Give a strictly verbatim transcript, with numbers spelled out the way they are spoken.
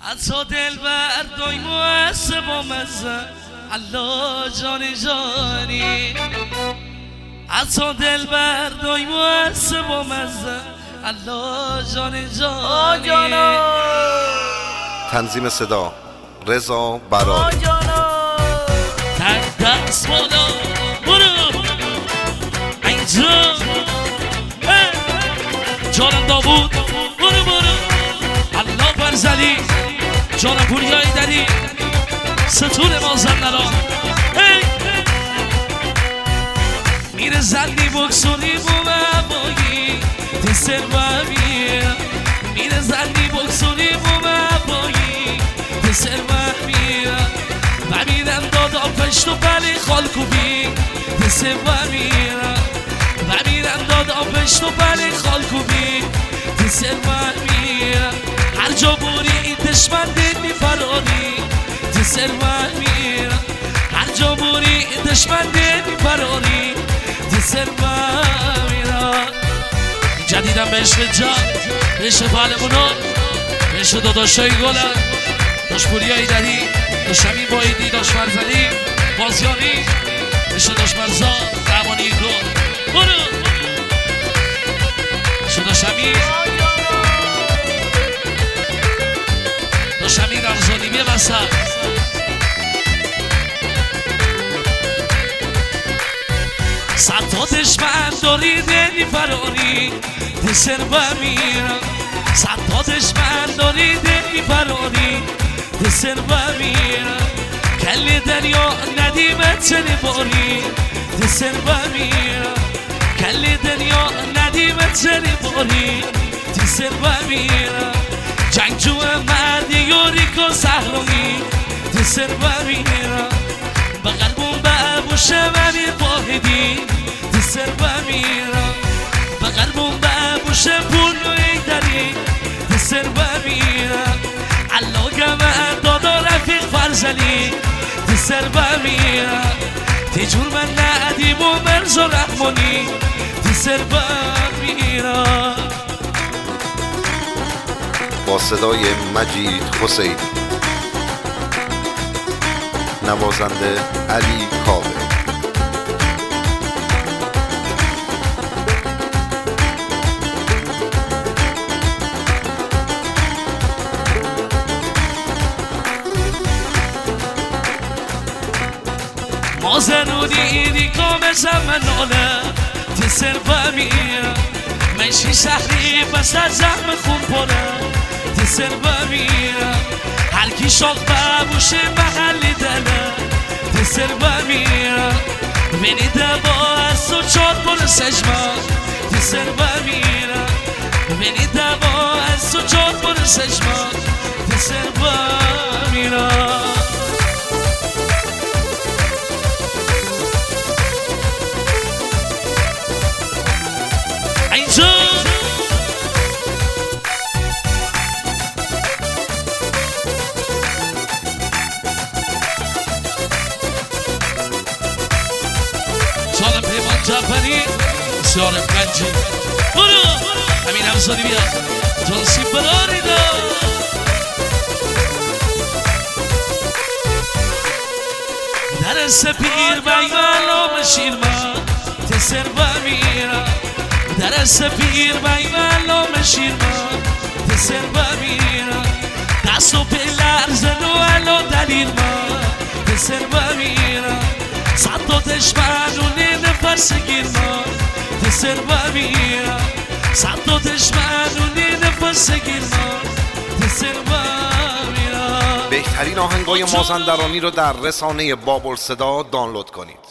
عطا دل بردای موسه با مزه الله جانی جانی عطا دل بردای موسه با مزه الله جانی جانی. تنظیم صدا رضا برای. تن دست بالا برو اینجا جانم داوود برو برو الله برزلی جانم پوریایی داری ستون مازندران میره زنی بکسونی بو مبایی دسر و میر میره زنی بکسونی بو مبایی دسر و میر و میرم دادا پشت و بلی خالکوبی دسر و میر و میرم دادا پشت و بلی خالکوبی دسر و میر هر جا بوری این دشمن دل میفراری دسر و میر هر جا بوری این دشمن دل میفراری دسر و میر. جدیدم به عشق جان به عشق پهلوانان به عشق داداشای گلن داش پوریایی داری داش همین بایدی داش فرزلی بازیانی عشق داش مرزا درمانی گل برو عشق داش همین داش همین رمزانی میبسن صد تا دشمن داری دلی فراری دسر و میرم صد تا دشمن داری دلی فراری دسر و میرم کل دریا ندیمت چنه باری دسر و میرم کل دریا ندیمت چنه باری دسر و میرم جنگجو مردی یوری کن سهرانی دسر و میرم بغل بون به ابوش منی واحدی دسر و میرم بغل بون به ابوش پولوی داری دسر و میرم الله گمه دادا رفیق فرزلی دسر و میرم تیجور من ندیم و مرز و رحمانی دسر و میرم. با صدای مجید حسین نوازنده علی کاوه. مازنونی اینی کام زمنانه دسر و میرم منشی شهری بس از زخم خون پره دسر و میرم هر کی شاق ببوشه محلی دله دسر و میرم منی دوا از تو چار پر سجما دسر و میرم منی دوا از تو چار پر سجما دسر و میرم. اینجا جانم پیمان جعفری بسیار گنجی برو همین همسانی بیا جانسی براری دا در سپیر بیمالام شیرما تسر و میرم در سپیر بیمالام شیرما تسر و میرم دست و پلر زن و علا دلیر ما تسر و میرم صد تا دشمنونه نفرس گیرما تسر و میرم صد تا دشمنونه نفرس گیرما تسر و میرم. بهترین آهنگای مازندرانی رو در رسانه بابل صدا دانلود کنید.